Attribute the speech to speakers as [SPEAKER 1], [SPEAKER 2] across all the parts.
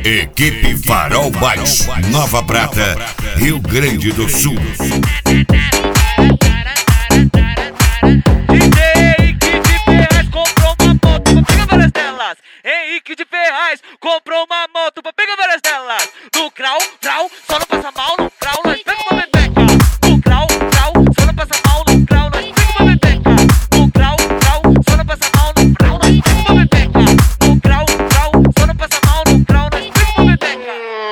[SPEAKER 1] Equipe Farol Baixo, Nova Prata, Rio Grande do Sul.
[SPEAKER 2] Henrique de Ferraz comprou uma moto pra pegar várias delas. No grau, só não passa mal. No grau, nós pega uma bebeca. No grau, só não passa mal. No grau, nós pega uma bebeca. No grau, só não passa mal. No grau, nós pega uma bebeca. No grau, só não passa mal. No grau, nós pega uma bebeca.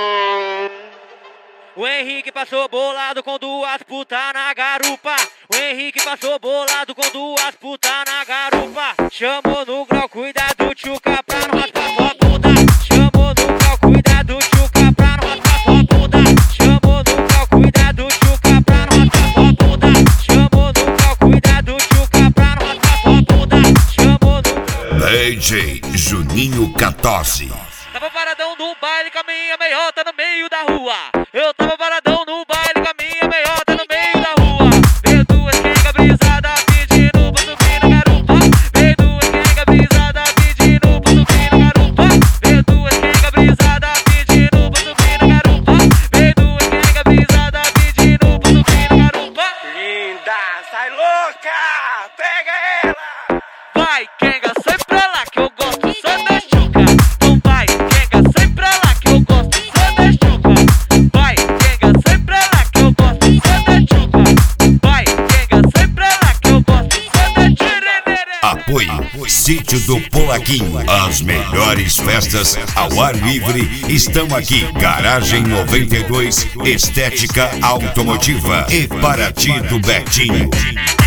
[SPEAKER 2] O Henrique passou bolado com duas putas na garupa. O Henrique passou bolado com duas putas na garupa. Chamou no grau, cuidado, tchuca, pra não raspar sua bunda. Chamou no grau, cuidado, tchuca, pra não raspar sua bunda. Chamou no grau, cuidado, tchuca, pra não raspar sua bunda. Chamou no grau, cuidado, tchuca, pra não raspar sua bunda. Chamou no...
[SPEAKER 1] DJ Juninho 14.
[SPEAKER 2] Tava paradão no baile com a minha meiota no meio da rua. Eu tava paradão no baile com a minha meiota no meio da rua. Veio duas quenga brisada pedindo pra subir na garupa. Veio duas quenga brisada pedindo pra subir na garupa. Veio duas quenga brisada pedindo pra subir na garupa. Veio duas quenga brisada pedindo pra subir na garupa.
[SPEAKER 3] Linda, sai louca, pega ela.
[SPEAKER 2] Vai, quenga, sai pra lá que eu gosto só da chuca. Não vai, quenga, sai pra lá que eu gosto só da chuca. Vai, quenga, sai pra lá que eu gosto só da chuca. Vai, quenga, sai pra lá que eu gosto só da chuca.
[SPEAKER 1] Apoio Sítio do Polaquinho. As melhores festas ao ar livre estão aqui. Garagem 92, Estética Automotiva e Paraty do Betinho.